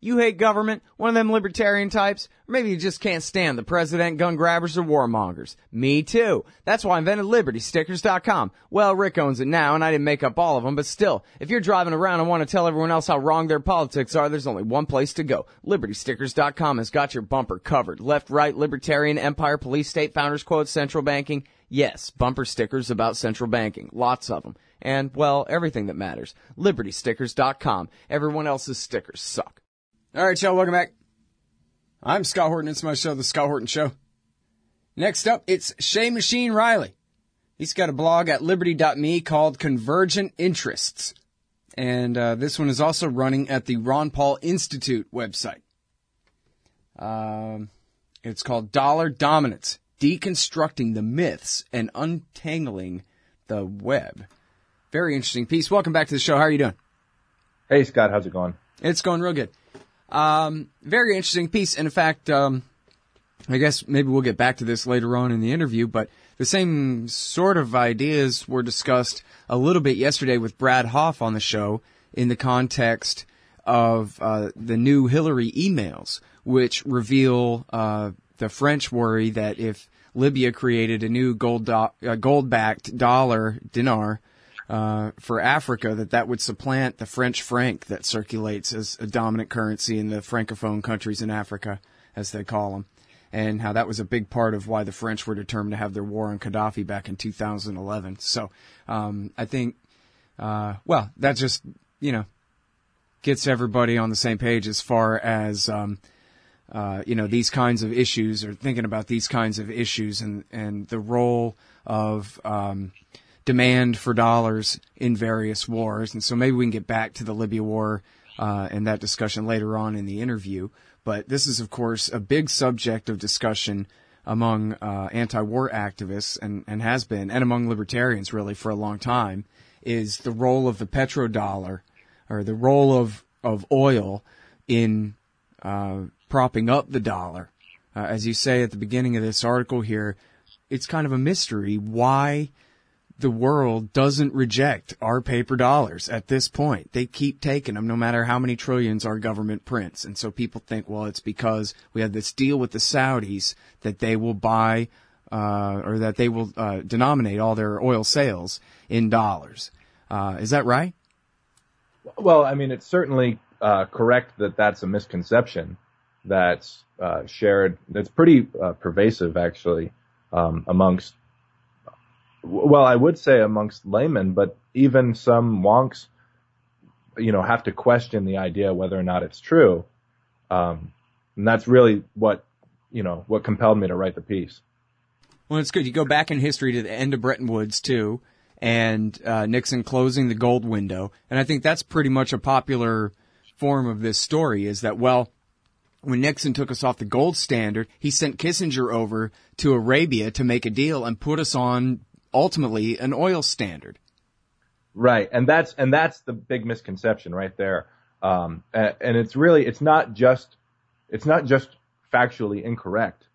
You hate government, one of them libertarian types, or maybe you just can't stand the president, gun grabbers, or warmongers. Me too. That's why I invented LibertyStickers.com. Well, Rick owns it now, and I didn't make up all of them, but still, if you're driving around and want to tell everyone else how wrong their politics are, there's only one place to go. LibertyStickers.com has got your bumper covered. Left, right, libertarian, empire, police, state, founders quote, central banking. Yes, bumper stickers about central banking. Lots of them. And, well, everything that matters. LibertyStickers.com. Everyone else's stickers suck. All right, y'all, welcome back. I'm Scott Horton. It's my show, The Scott Horton Show. Next up, it's Shay Machine Riley. He's got a blog at liberty.me called Convergent Interests. And this one is also running at the Ron Paul Institute website. It's called Dollar Dominance, Deconstructing the Myths and Untangling the Web. Very interesting piece. Welcome back to the show. How are you doing? Hey, Scott. How's it going? It's going real good. Very interesting piece. And in fact, I guess maybe we'll get back to this later on in the interview, but the same sort of ideas were discussed a little bit yesterday with Brad Hoff on the show in the context of the new Hillary emails, which reveal the French worry that if Libya created a new gold-backed dinar, for Africa, that would supplant the French franc that circulates as a dominant currency in the Francophone countries in Africa, as they call them, and how that was a big part of why the French were determined to have their war on Gaddafi back in 2011. So I think, that just, gets everybody on the same page as far as, these kinds of issues, or thinking about these kinds of issues and the role of demand for dollars in various wars. And so maybe we can get back to the Libya war and that discussion later on in the interview. But this is, of course, a big subject of discussion among anti-war activists and has been, and among libertarians really for a long time, is the role of the petrodollar, or the role of oil in propping up the dollar. As you say at the beginning of this article here, it's kind of a mystery why the world doesn't reject our paper dollars at this point. They keep taking them no matter how many trillions our government prints. And so people think, well, it's because we have this deal with the Saudis that they will buy or that they will denominate all their oil sales in dollars. Is that right? Well, I mean, it's certainly correct that that's a misconception that's shared. That's pretty pervasive, actually, amongst, well, I would say amongst laymen, but even some wonks, have to question the idea whether or not it's true. And that's really what compelled me to write the piece. Well, it's good. You go back in history to the end of Bretton Woods, too, and Nixon closing the gold window. And I think that's pretty much a popular form of this story, is that, well, when Nixon took us off the gold standard, he sent Kissinger over to Arabia to make a deal and put us on, ultimately, an oil standard. Right. And that's the big misconception right there. And it's not just factually incorrect.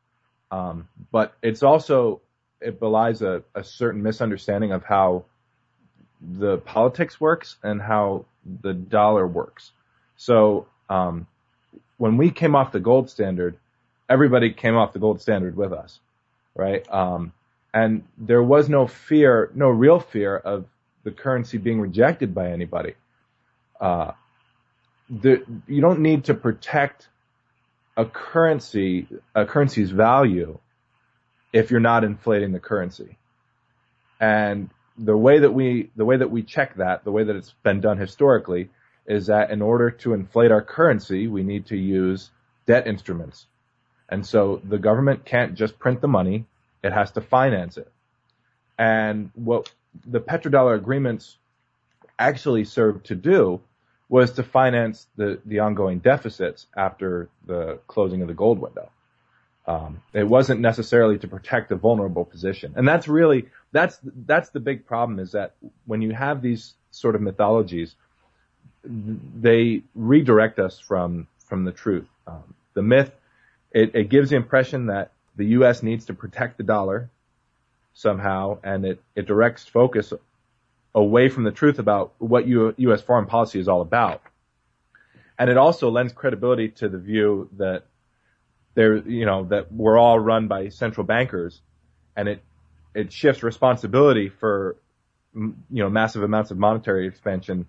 But it's also, it belies a certain misunderstanding of how the politics works and how the dollar works. So, when we came off the gold standard, everybody came off the gold standard with us, right? And there was no real fear of the currency being rejected by anybody. You don't need to protect a currency's value if you're not inflating the currency. And the way that we check that, the way that it's been done historically, is that in order to inflate our currency, we need to use debt instruments. And so the government can't just print the money, it has to finance it. And what the petrodollar agreements actually served to do was to finance the ongoing deficits after the closing of the gold window. It wasn't necessarily to protect a vulnerable position. And that's the big problem, is that when you have these sort of mythologies, they redirect us from the truth. The myth, it gives the impression that the U.S. needs to protect the dollar somehow, and it directs focus away from the truth about what U.S. foreign policy is all about. And it also lends credibility to the view that that we're all run by central bankers, and it shifts responsibility for, massive amounts of monetary expansion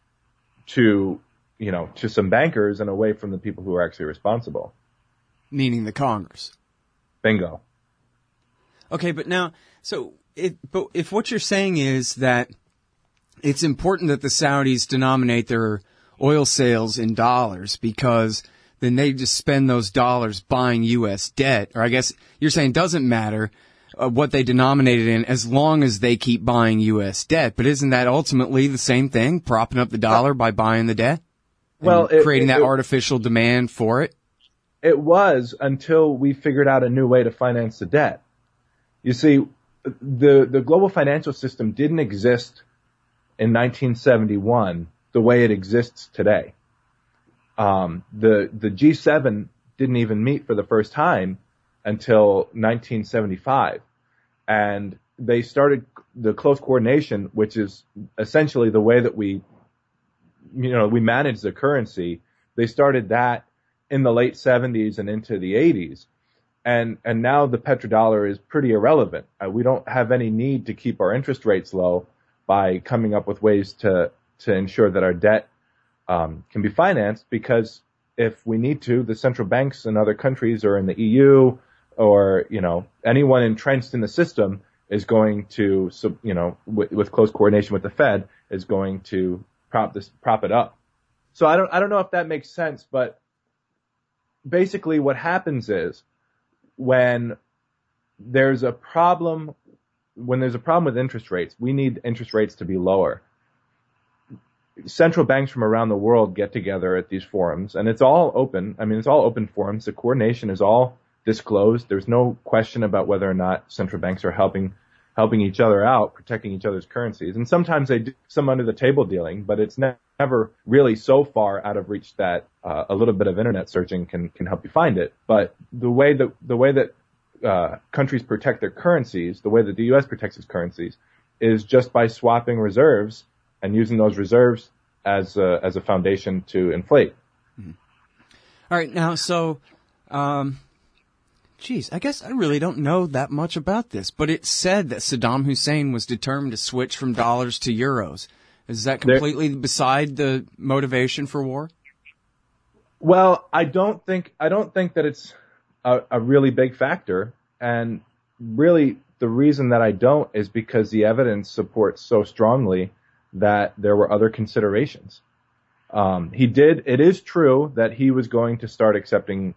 to some bankers and away from the people who are actually responsible. Meaning the Congress. Bingo. Okay, but now, but if what you're saying is that it's important that the Saudis denominate their oil sales in dollars because then they just spend those dollars buying U.S. debt, or I guess you're saying it doesn't matter what they denominate it in as long as they keep buying U.S. debt. But isn't that ultimately the same thing, propping up the dollar by buying the debt? Well, creating that artificial demand for it? It was until we figured out a new way to finance the debt. You see, the global financial system didn't exist in 1971 the way it exists today. The G7 didn't even meet for the first time until 1975. And they started the close coordination, which is essentially the way that we manage the currency. They started that in the late 70s and into the 80s. And now the petrodollar is pretty irrelevant. We don't have any need to keep our interest rates low by coming up with ways to ensure that our debt can be financed, because if we need to, the central banks in other countries or in the EU or, anyone entrenched in the system is going to, with close coordination with the Fed, is going to prop it up. So I don't know if that makes sense, but basically what happens is when there's a problem with interest rates, we need interest rates to be lower. Central banks from around the world get together at these forums, and it's all open. I mean, it's all open forums. The coordination is all disclosed. There's no question about whether or not central banks are helping each other out, protecting each other's currencies. And sometimes they do some under the table dealing, but it's never really so far out of reach that a little bit of internet searching can help you find it. But the way that countries protect their currencies, the way that the U.S. protects its currencies, is just by swapping reserves and using those reserves as a foundation to inflate. Mm-hmm. All right, now, so, I guess I really don't know that much about this, but it said that Saddam Hussein was determined to switch from dollars to euros. Is that completely beside the motivation for war? Well, I don't think that it's a really big factor, and really the reason that I don't is because the evidence supports so strongly that there were other considerations. It is true that he was going to start accepting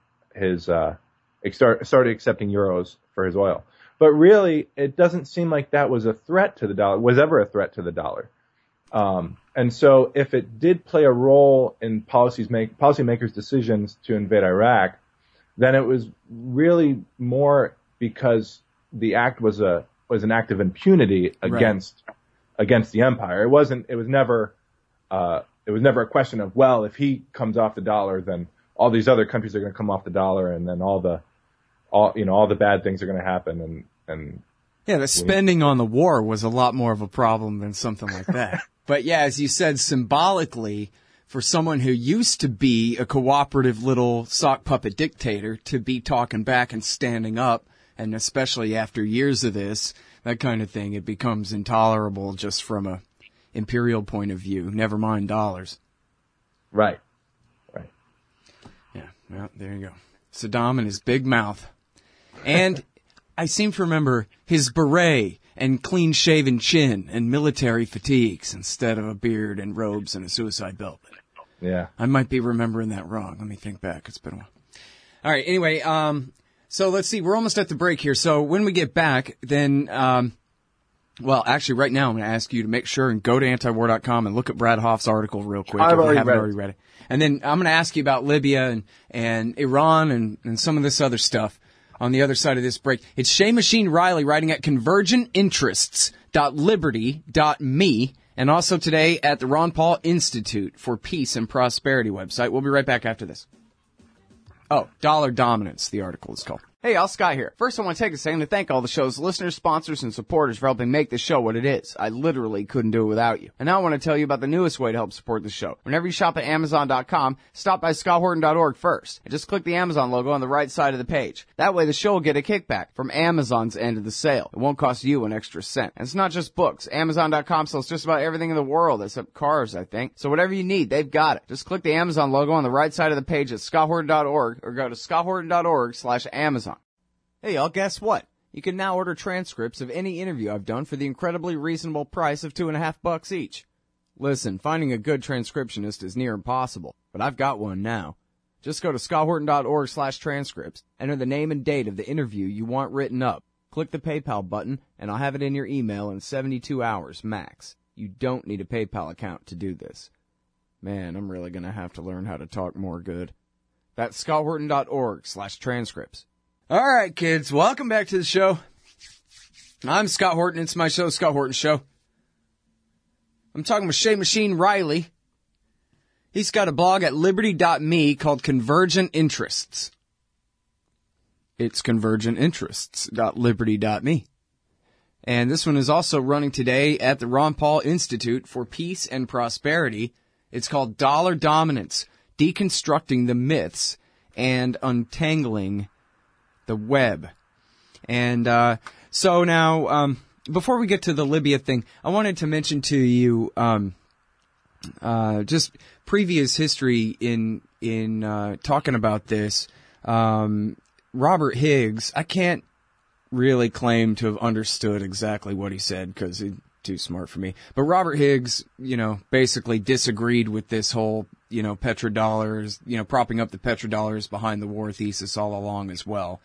started accepting euros for his oil. But really, it doesn't seem like that was a threat to the dollar, was ever a threat to the dollar. And so if it did play a role in policymakers' decisions to invade Iraq, then it was really more because the act was an act of impunity against the empire. It was never a question of, well, if he comes off the dollar, then all these other countries are going to come off the dollar, and then all the bad things are going to happen. And yeah, the spending on the war was a lot more of a problem than something like that. But yeah, as you said, symbolically, for someone who used to be a cooperative little sock puppet dictator to be talking back and standing up, and especially after years of this, that kind of thing, it becomes intolerable just from a imperial point of view, never mind dollars. Right. Yeah, well, there you go. Saddam and his big mouth. And I seem to remember his beret and clean-shaven chin and military fatigues instead of a beard and robes and a suicide belt. Yeah. I might be remembering that wrong. Let me think back. It's been a while. All right, anyway, so let's see. We're almost at the break here. So when we get back, then, well, actually, right now I'm going to ask you to make sure and go to antiwar.com and look at Brad Hoff's article real quick. I've already read it. And then I'm going to ask you about Libya and Iran and some of this other stuff on the other side of this break. It's Shay Machine Riley writing at convergentinterests.liberty.me and also today at the Ron Paul Institute for Peace and Prosperity website. We'll be right back after this. Oh, Dollar Dominance, the article is called. Hey, y'all, Scott here. First, I want to take a second to thank all the show's listeners, sponsors, and supporters for helping make this show what it is. I literally couldn't do it without you. And now I want to tell you about the newest way to help support the show. Whenever you shop at Amazon.com, stop by ScottHorton.org first, and just click the Amazon logo on the right side of the page. That way the show will get a kickback from Amazon's end of the sale. It won't cost you an extra cent. And it's not just books. Amazon.com sells just about everything in the world, except cars, I think. So whatever you need, they've got it. Just click the Amazon logo on the right side of the page at ScottHorton.org, or go to ScottHorton.org/Amazon. Hey, y'all, guess what? You can now order transcripts of any interview I've done for the incredibly reasonable price of $2.50 each. Listen, finding a good transcriptionist is near impossible, but I've got one now. Just go to ScottHorton.org/transcripts, enter the name and date of the interview you want written up, click the PayPal button, and I'll have it in your email in 72 hours max. You don't need a PayPal account to do this. Man, I'm really gonna have to learn how to talk more good. That's ScottHorton.org/transcripts. All right, kids, welcome back to the show. I'm Scott Horton. It's my show, Scott Horton Show. I'm talking with Shay Machine Riley. He's got a blog at liberty.me called Convergent Interests. It's convergentinterests.liberty.me. And this one is also running today at the Ron Paul Institute for Peace and Prosperity. It's called Dollar Dominance, Deconstructing the Myths and Untangling the Web. And so now, before we get to the Libya thing, I wanted to mention to you just previous history in talking about this. Robert Higgs, I can't really claim to have understood exactly what he said because he's too smart for me. But Robert Higgs, basically disagreed with this whole, petrodollars, propping up the petrodollars behind the war thesis all along as well.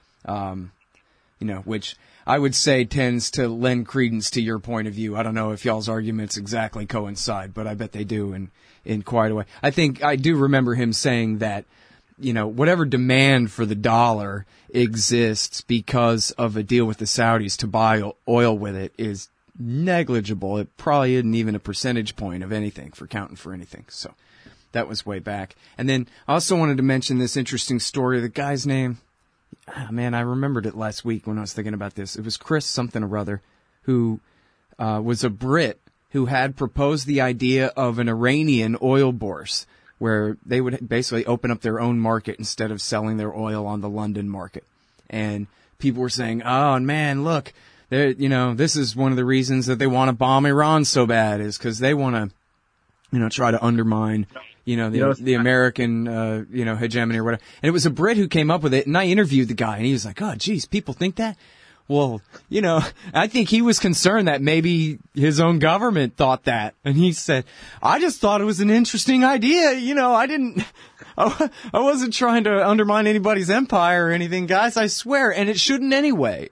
Which I would say tends to lend credence to your point of view. I don't know if y'all's arguments exactly coincide, but I bet they do in quite a way. I think I do remember him saying that, whatever demand for the dollar exists because of a deal with the Saudis to buy oil with it is negligible. It probably isn't even a percentage point of anything for counting for anything. So that was way back. And then I also wanted to mention this interesting story. The guy's name, I remembered it last week when I was thinking about this. It was Chris something or other, who was a Brit who had proposed the idea of an Iranian oil bourse, where they would basically open up their own market instead of selling their oil on the London market. And people were saying, oh, man, look, this is one of the reasons that they want to bomb Iran so bad, is because they want to, try to undermine the American, hegemony or whatever. And it was a Brit who came up with it, and I interviewed the guy, and he was like, oh, geez, people think that? Well, I think he was concerned that maybe his own government thought that. And he said, I just thought it was an interesting idea. I wasn't trying to undermine anybody's empire or anything, guys, I swear. And it shouldn't anyway,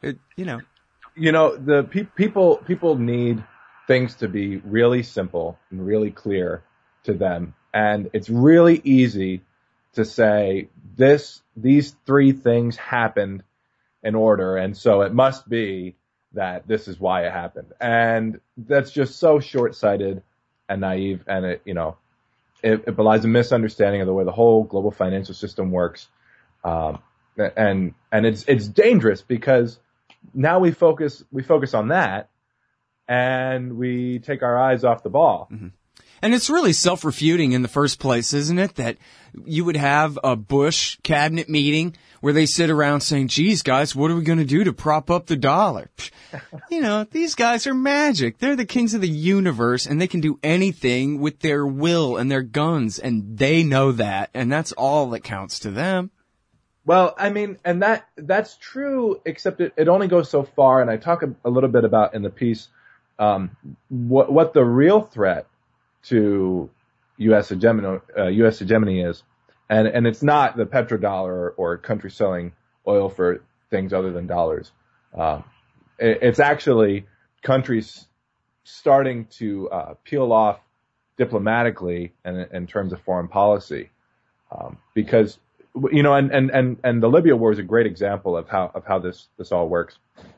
People need things to be really simple and really clear to them. And it's really easy to say these three things happened in order, and so it must be that this is why it happened. And that's just so short-sighted and naive, and it belies a misunderstanding of the way the whole global financial system works. And it's dangerous because now we focus on that, and we take our eyes off the ball. Mm-hmm. And it's really self-refuting in the first place, isn't it? That you would have a Bush cabinet meeting where they sit around saying, geez, guys, what are we going to do to prop up the dollar? These guys are magic. They're the kings of the universe, and they can do anything with their will and their guns, and they know that, and that's all that counts to them. Well, and that's true, except it only goes so far, and I talk a little bit about in the piece what the real threat to U.S. hegemony is, and it's not the petrodollar or countries selling oil for things other than dollars. It's actually countries starting to peel off diplomatically and in terms of foreign policy, because and the Libya war is a great example of how this all works.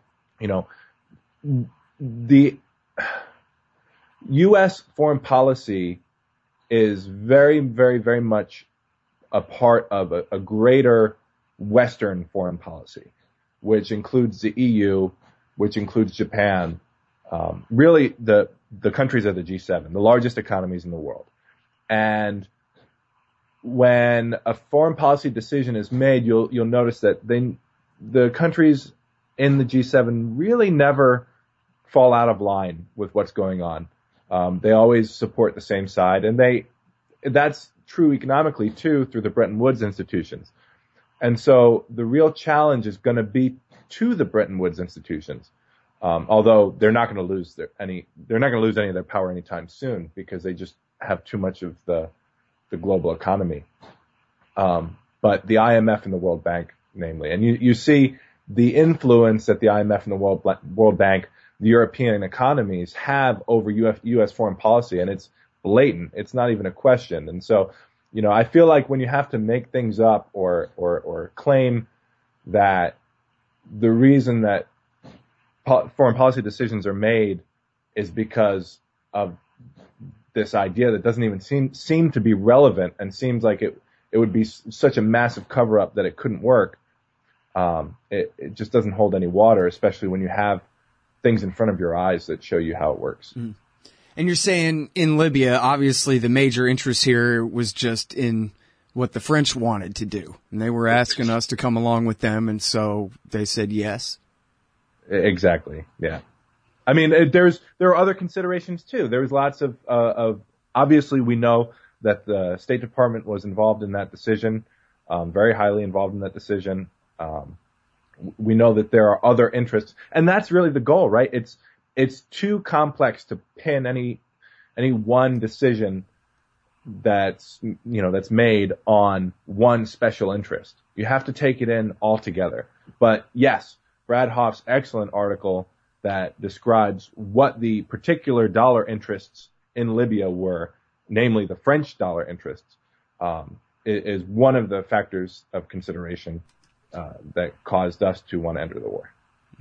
The U.S. foreign policy is very, very, very much a part of a greater Western foreign policy, which includes the EU, which includes Japan, really the countries of the G7, the largest economies in the world. And when a foreign policy decision is made, you'll notice that the countries in the G7 really never fall out of line with what's going on. They always support the same side, and that's true economically too through the Bretton Woods institutions. And so the real challenge is going to be to the Bretton Woods institutions, although they're not going to lose any of their power anytime soon because they just have too much of the global economy. But the IMF and the World Bank, namely, and you see the influence that the IMF and the World Bank, the European economies have over U.S. foreign policy, and it's blatant. It's not even a question. And so, I feel like when you have to make things up or claim that the reason that foreign policy decisions are made is because of this idea that doesn't even seem to be relevant and seems like it would be such a massive cover-up that it couldn't work, it just doesn't hold any water, especially when you have things in front of your eyes that show you how it works. Mm. And you're saying in Libya, obviously the major interest here was just in what the French wanted to do. And they were asking us to come along with them, and so they said yes. Exactly, yeah. I mean, there are other considerations too. There was lots of obviously we know that the State Department was involved in that decision, very highly involved in that decision. We know that there are other interests, and that's really the goal, right? It's too complex to pin any one decision that's made on one special interest. You have to take it in all together. But yes, Brad Hoff's excellent article that describes what the particular dollar interests in Libya were, namely the French dollar interests, is one of the factors of consideration that caused us to want to enter the war.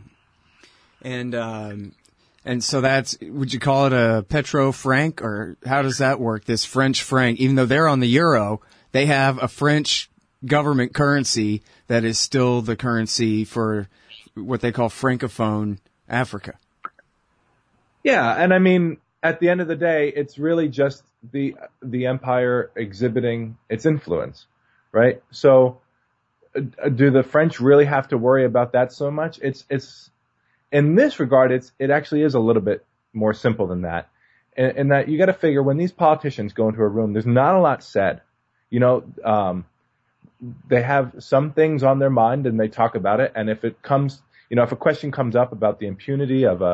And so would you call it a petro franc, or how does that work? This French franc, even though they're on the euro, they have a French government currency that is still the currency for what they call Francophone Africa. Yeah, and I mean, at the end of the day, it's really just the empire exhibiting its influence, right? So, do the French really have to worry about that so much? It's in this regard, it actually is a little bit more simple than that, in that you got to figure when these politicians go into a room, there's not a lot said. They have some things on their mind and they talk about it, and if a question comes up about the impunity of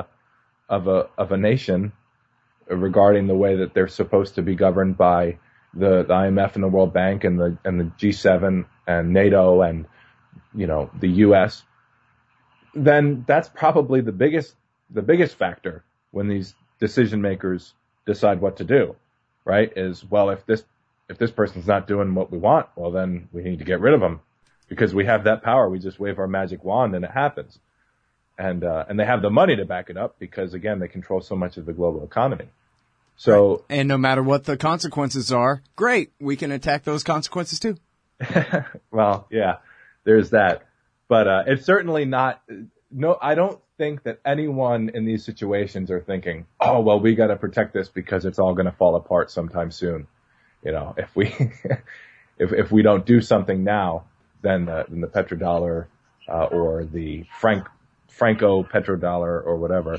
a nation regarding the way that they're supposed to be governed by the IMF and the World Bank and the G7 and NATO and the US, then that's probably the biggest factor when these decision makers decide what to do, right? Is, well, if this person's not doing what we want, well, then we need to get rid of them because we have that power. We just wave our magic wand and it happens. And they have the money to back it up because, again, they control so much of the global economy. So, right. And no matter what the consequences are, great, we can attack those consequences too. Well, yeah, there's that. But it's certainly not. No, I don't think that anyone in these situations are thinking, oh, well, we got to protect this because it's all going to fall apart sometime soon. If we if we don't do something now, then the petrodollar or the Franco petrodollar or whatever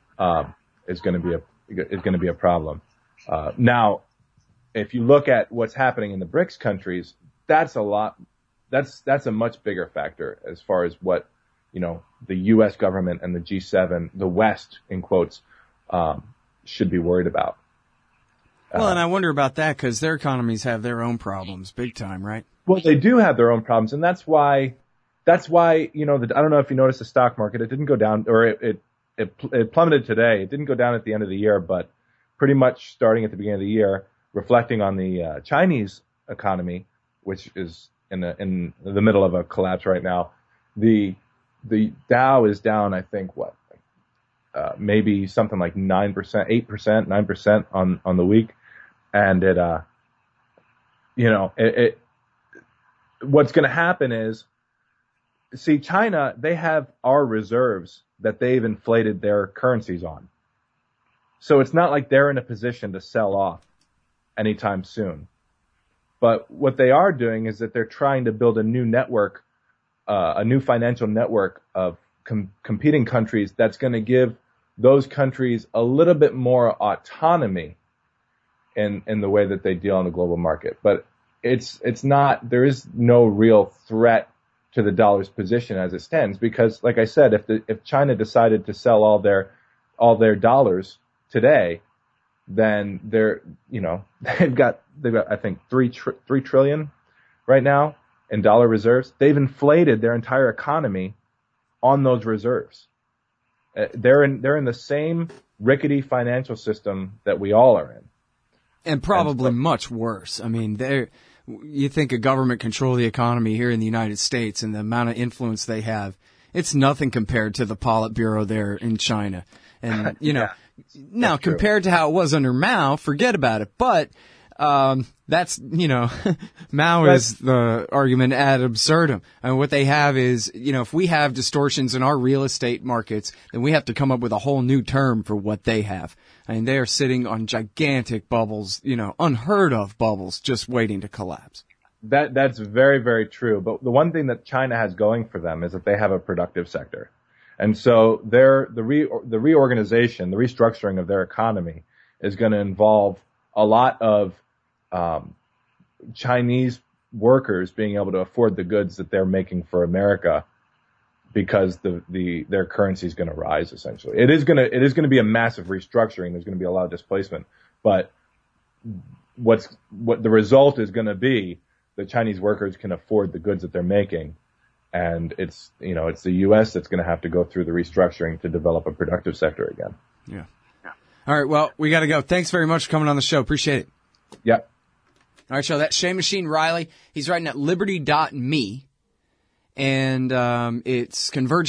is going to be a problem. Now, if you look at what's happening in the BRICS countries, that's a lot. That's a much bigger factor as far as what the U.S. government and the G7, the West in quotes, should be worried about. Well, and I wonder about that because their economies have their own problems, big time, right? Well, they do have their own problems, and that's why I don't know if you noticed the stock market. It didn't go down, or it plummeted today. It didn't go down at the end of the year, but pretty much starting at the beginning of the year, reflecting on the Chinese economy, which is in the middle of a collapse right now. The Dow is down, I think, maybe something like 9%, 8%, 9% on the week. And what's going to happen is see, China, they have our reserves that they've inflated their currencies on. So it's not like they're in a position to sell off anytime soon. But what they are doing is that they're trying to build a new network, a new financial network of competing countries that's going to give those countries a little bit more autonomy in the way that they deal in the global market. But it's not, there is no real threat to the dollar's position as it stands, because like I said, if China decided to sell all their dollars today, then they've got I think 3 trillion right now in dollar reserves. They've inflated their entire economy on those reserves. They're in the same rickety financial system that we all are in. And probably much worse. I mean, you think a government control the economy here in the United States and the amount of influence they have, it's nothing compared to the Politburo there in China. And, now compared to how it was under Mao, forget about it. But, that's, Mao is the argument ad absurdum. And what they have is, if we have distortions in our real estate markets, then we have to come up with a whole new term for what they have. I mean, they are sitting on gigantic bubbles, unheard of bubbles, just waiting to collapse. That's very, very true. But the one thing that China has going for them is that they have a productive sector. And so the reorganization, the restructuring of their economy is going to involve a lot of Chinese workers being able to afford the goods that they're making for America, because their currency is going to rise. Essentially, it is going to be a massive restructuring. There's going to be a lot of displacement, but what the result is going to be, the Chinese workers can afford the goods that they're making, and it's the U.S. that's going to have to go through the restructuring to develop a productive sector again. Yeah. All right. Well, we got to go. Thanks very much for coming on the show. Appreciate it. Yeah. All right, so that's Shea Machine Riley. He's writing at liberty.me, and it's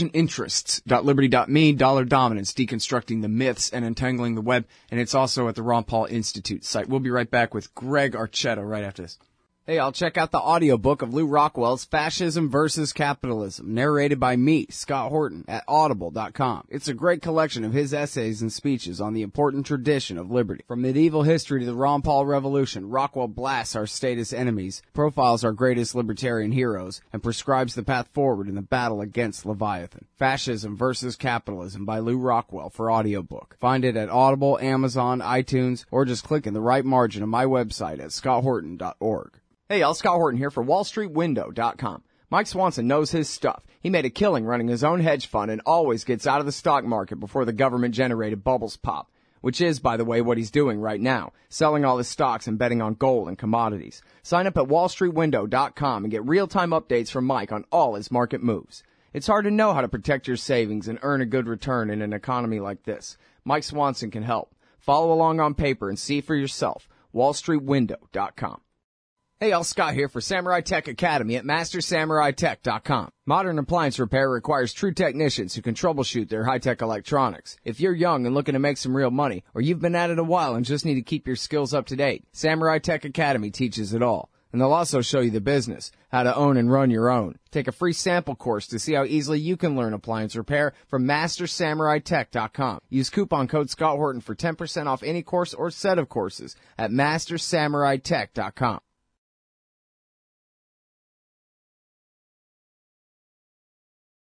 convergentinterests.liberty.me, dollar dominance, deconstructing the myths and entangling the web, and it's also at the Ron Paul Institute site. We'll be right back with Greg Archetto right after this. Hey, I'll check out the audiobook of Lew Rockwell's Fascism versus Capitalism, narrated by me, Scott Horton, at audible.com. It's a great collection of his essays and speeches on the important tradition of liberty. From medieval history to the Ron Paul Revolution, Rockwell blasts our statist enemies, profiles our greatest libertarian heroes, and prescribes the path forward in the battle against Leviathan. Fascism versus Capitalism by Lew Rockwell for audiobook. Find it at Audible, Amazon, iTunes, or just click in the right margin of my website at scotthorton.org. Hey y'all, Scott Horton here for WallStreetWindow.com. Mike Swanson knows his stuff. He made a killing running his own hedge fund and always gets out of the stock market before the government-generated bubbles pop, which is, by the way, what he's doing right now, selling all his stocks and betting on gold and commodities. Sign up at WallStreetWindow.com and get real-time updates from Mike on all his market moves. It's hard to know how to protect your savings and earn a good return in an economy like this. Mike Swanson can help. Follow along on paper and see for yourself. WallStreetWindow.com. Hey, y'all, Scott here for Samurai Tech Academy at MasterSamuraiTech.com. Modern appliance repair requires true technicians who can troubleshoot their high-tech electronics. If you're young and looking to make some real money, or you've been at it a while and just need to keep your skills up to date, Samurai Tech Academy teaches it all. And they'll also show you the business, how to own and run your own. Take a free sample course to see how easily you can learn appliance repair from MasterSamuraiTech.com. Use coupon code Scott Horton for 10% off any course or set of courses at MasterSamuraiTech.com.